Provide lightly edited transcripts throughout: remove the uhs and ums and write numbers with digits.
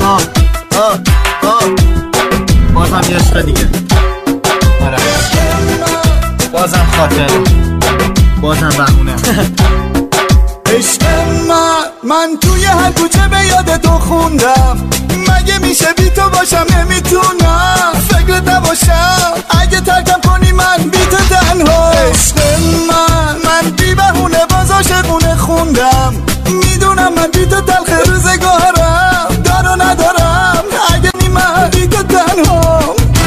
بازم یه عشق دیگه. آره بازم خاطر، بازم بهونه. عشق من توی هر کوچه به یاد تو خوندم. مگه میشه بی تو باشم؟ نمیتونم فکرت نباشم. اگه ترکم کنی من بی تو تنها. عشق من بی بهونه باز عاشقونه خوندم. میدونم من بی تو تلخ روزگارم. دارو ندارم اگه نی من بی تو تنها.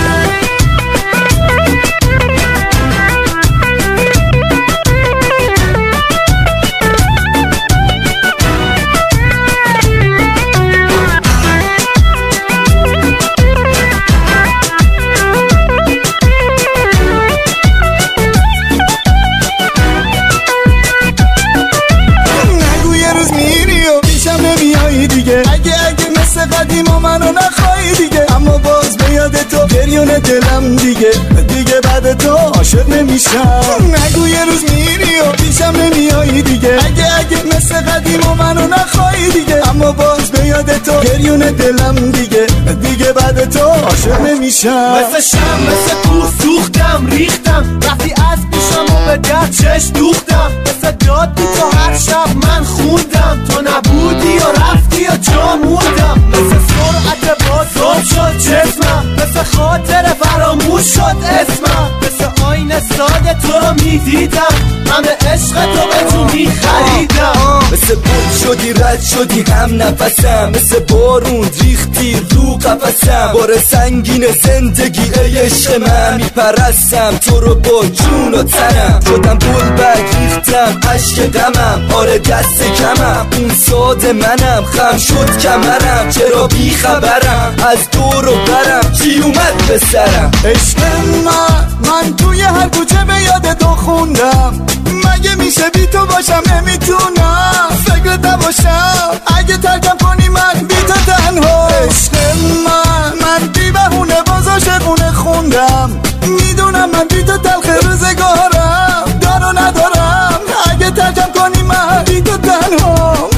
اگه مثل قدیم و منو نخواهی دیگه، اما باز به یاد تو گریون دلم دیگه بعد تو عاشق نمیشم. نگو یه روز میری و پیشم نمیایی دیگه. اگه مثل قدیم و منو نخواهی دیگه، اما باز به یاد تو گریون دلم دیگه بعد تو عاشق نمیشم. مثل شم مثل کوه سوختم ریختم، وقتی از پیشم و به درد چش دوختم. مثل داد بی تو هر شب من خوندم، تو نبودی و رفتی و جا موندم. مثل سرعت بازم شد جسمم، مثل خاطر فراموش شد اسمم. مثل آینه ساده تو رو میدیدم، همه عشق تو به تو میخریدم. مثل بود شدی رد شدی هم نفسم، مثل بارون ریختی رو قفسم. بار سنگین زندگی ای عشق من، میپرستم تو رو با جون و تنم. شدم گلبرگ ریختم عشق غمم، آره دست کمم اون ساد منم. خم شد کمرم چرا بی خبرم، از دور و برم چی اومد به سرم. عشق من توی هر کوچه به یاد تو خوندم. مگه میشه بی تو باشم؟ نمیتونم فکرت نباشم. اگه ترکم کنی من بی تو تنها. عشق من بی بهونه باز عاشقونه خوندم. میدونم من بی تو تلخ روزگارم. دارو ندارم اگه ترکم کنی من بی تو تنها.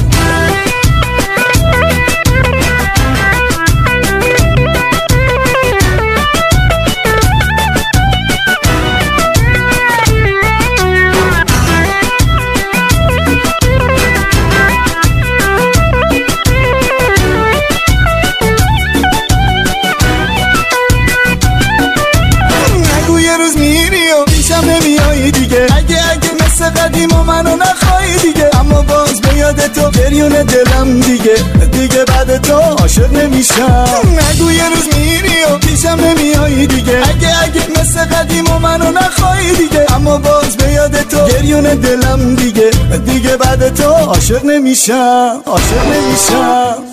اگه مثل قدیم و منو نخواهی دیگه، اما باز به یاد تو گریون دلم دیگه بعد تو عاشق نمیشم. نگو یه روز میری و پیشم نمیایی دیگه. اگه مثل قدیم و منو نخواهی دیگه، اما باز به یاد تو گریون دلم دیگه بعد تو عاشق نمیشم.